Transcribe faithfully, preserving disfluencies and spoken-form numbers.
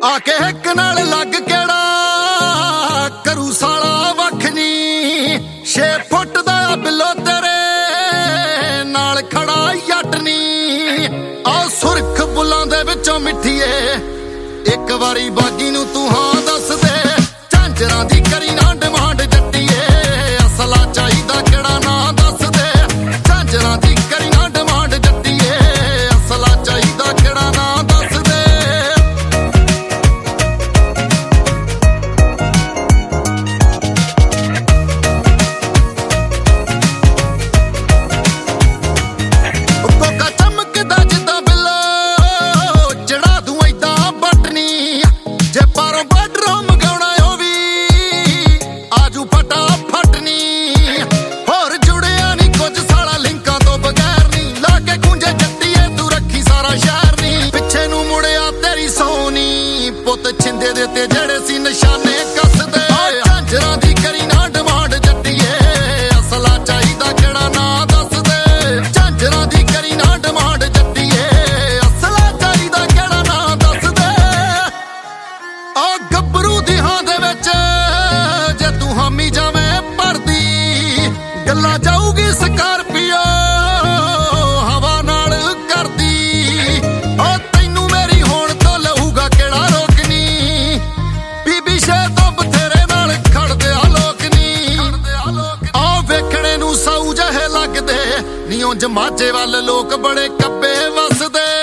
आके हिक नाल लग केड़ा करू साला वख नी। छे फुट दा बिलो तेरे नाल खड़ा जट नी। आ सुरख बुलां दे विचों मिठीए एक वारी बागी नू तू हां दस दे। झांजरां दी करी ना डिमांड जट्टीए असला चाहीदा केड़ा ना दस दे। झांजरां दी करी ना डिमांड जट्टीए असला चाहीदा केड़ा ना दस दे। कोका चमकदा जिद्दां बिल्लो चढ़ा दूं ऐदां बटनी। जे पारों बाडरों मंगाउणा ओ वी आजू फटाफट नी। होर जुड़िया नी कुछ साला लिंकां तो बगैर नी। लागे गूंजे जट्टीए तू रखी सारा शहर नी। पिछे नू मुड़िया तेरी सोनी पुत छिंदे दे ते जेड़े सी निशाने कसदे। झांजरां दी करी ना डिमांड जट्टीए असला चाहीदा केड़ा ना दस दे। झांजरां दी करी ना डिमांड जट्टीए असला चाहीदा केड़ा ना दस दे। आ गब्बरू दी हां दे विच जे तू हामी जावें भरदी गल्ला जाऊगी स्कार्पियो हवा नाल करदी। ओ तैनू मेरी होण तो लहूगा केड़ा रोकनी। बीबी शे तो बथेरे नाल खड़दे आ लोक नी। आ वेखणे नू साऊ जहे लगदे नी उंज माਝੇ ਵੱਲ लोक बड़े कब्बे वसदे।